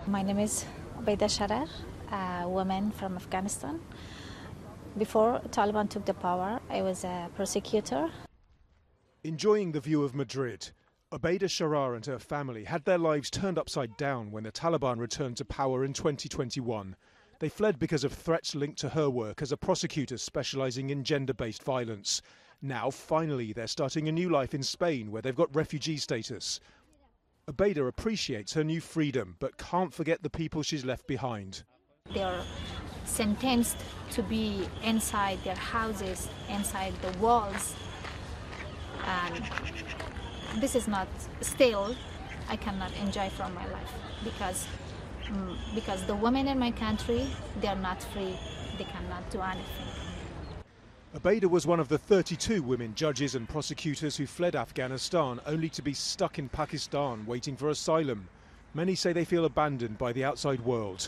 My name is Ubaida Sharar, a woman from Afghanistan. Before Taliban took the power, I was a prosecutor. Enjoying the view of Madrid, Ubaida Sharar and her family had their lives turned upside down when the Taliban returned to power in 2021. They fled because of threats linked to her work as a prosecutor specialising in gender-based violence. Now, finally, they're starting a new life in Spain, where they've got refugee status. Ubaida appreciates her new freedom, but can't forget the people she's left behind. They're sentenced to be inside their houses, inside the walls. And this is not still, I cannot enjoy from my life because the women in my country, they're not free. They cannot do anything. Ubaida was one of the 32 women judges and prosecutors who fled Afghanistan only to be stuck in Pakistan waiting for asylum. Many say they feel abandoned by the outside world.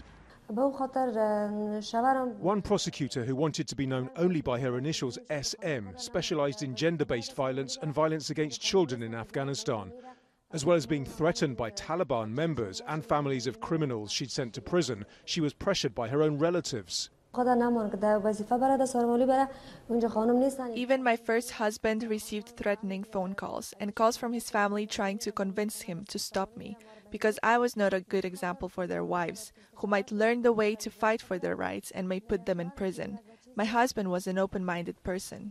One prosecutor who wanted to be known only by her initials SM specialised in gender-based violence and violence against children in Afghanistan. As well as being threatened by Taliban members and families of criminals she'd sent to prison, she was pressured by her own relatives. Even my first husband received threatening phone calls and calls from his family trying to convince him to stop me because I was not a good example for their wives, who might learn the way to fight for their rights and may put them in prison. My husband was an open-minded person.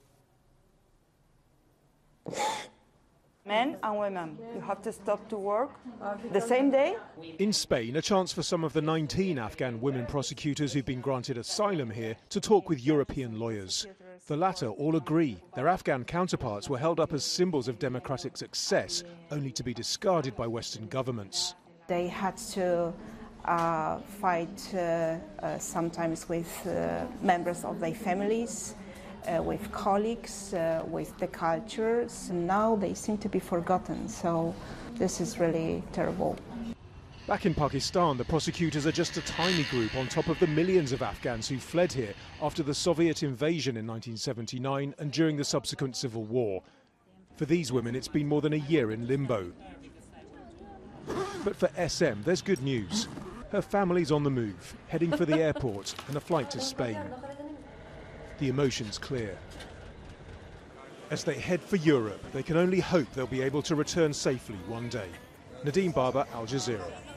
Men and women, you have to stop to work the same day. In Spain, a chance for some of the 19 Afghan women prosecutors who've been granted asylum here to talk with European lawyers. The latter all agree their Afghan counterparts were held up as symbols of democratic success, only to be discarded by Western governments. They had to fight sometimes with members of their families, with colleagues, with the cultures. Now they seem to be forgotten, so this is really terrible. Back in Pakistan, the prosecutors are just a tiny group on top of the millions of Afghans who fled here after the Soviet invasion in 1979 and during the subsequent civil war. For these women, it's been more than a year in limbo. But for SM, there's good news. Her family's on the move, heading for the airport and a flight to Spain. The emotion's clear. As they head for Europe, they can only hope they'll be able to return safely one day. Nadeem Barber, Al Jazeera.